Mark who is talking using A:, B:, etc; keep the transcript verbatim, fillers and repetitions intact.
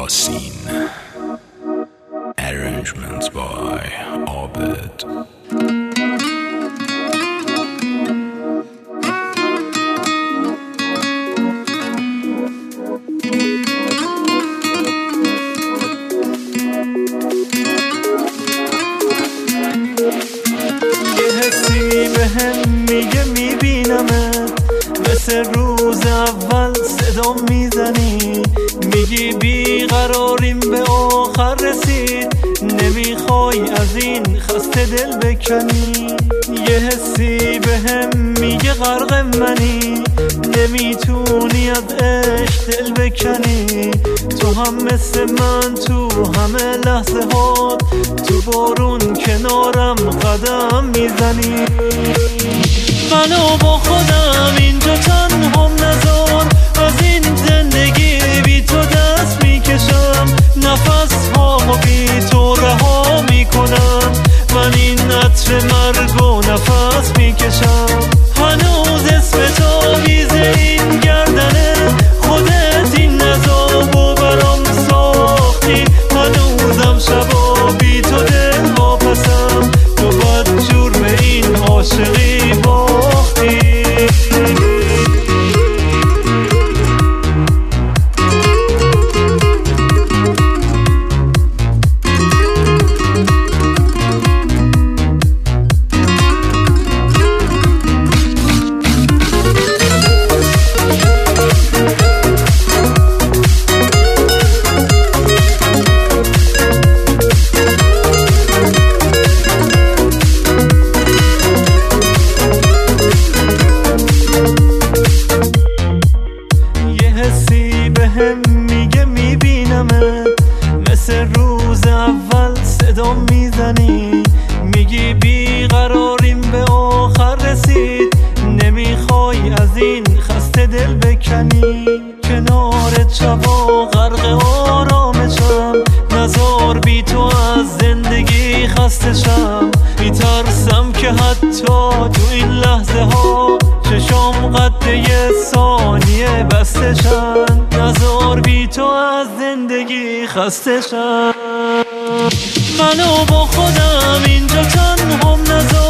A: یاسین. Arrangements by Abed.
B: یه حسی به هم میگه میبینمت، مثل روز اول صدا میزنی، میگی بیقراریم به آخر رسید، نمیخوای از این خسته دل بکنی. یه حسی به هم میگه غرق منی، نمیتونی از عشق دل بکنی. تو هم مثل من تو همه لحظه ها، تو بارون کنارم قدم میزنی. منو با خودم اینجا تنهام نذار، از این زندگی بی تو دست میکشم، نفس ها بی تو رها میکنم. من این عطر مرگ و نفس میکشم، هنوز اسم تو بیزه این گردنه، خودت این نزاب و برام ساختی. هنوزم شبا بی تو دل واپسم، تو بدجور به این عاشقی باختی. میگه میبینمت، مثل روز اول صدا میزنی، میگی بیقراریم به آخر رسید، نمیخوای از این خسته دل بکنی. کنارت شبا غرق آرامشم، نزار بی تو از زندگی خسته شم. میترسم که حتی تو این لحظه ها چشام قد یه ثانیه بسته شن، نزار بی تو از زندگی خسته شم. منو با خودم اینجا تنهام نزار،